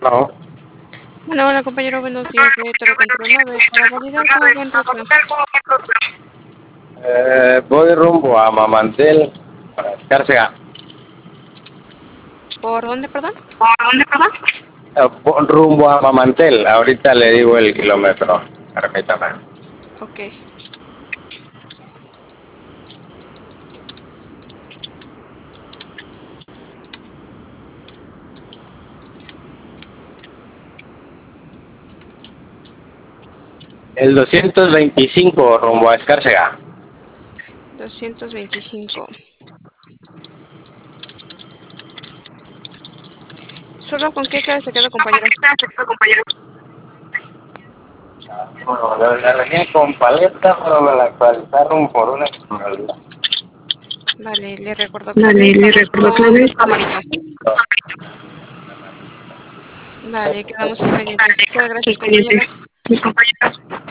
No. Bueno, hola compañero, buenos días de Control 9 para validar cómo va en ruta. Voy rumbo a Mamantel, para Escárcega. ¿Por dónde, perdón? Rumbo a Mamantel. Ahorita le digo el kilómetro. Permítame. Ok. El 225 rumbo a Escárcega. 225. ¿Solo con qué cara se queda, compañero? Bueno, la venía con paleta, pero me la actualizaron por una españolita. Vale, le recuerdo clave, vamos con los Tamarito. Vale, quedamos al pendiente. Muchas gracias, compañero.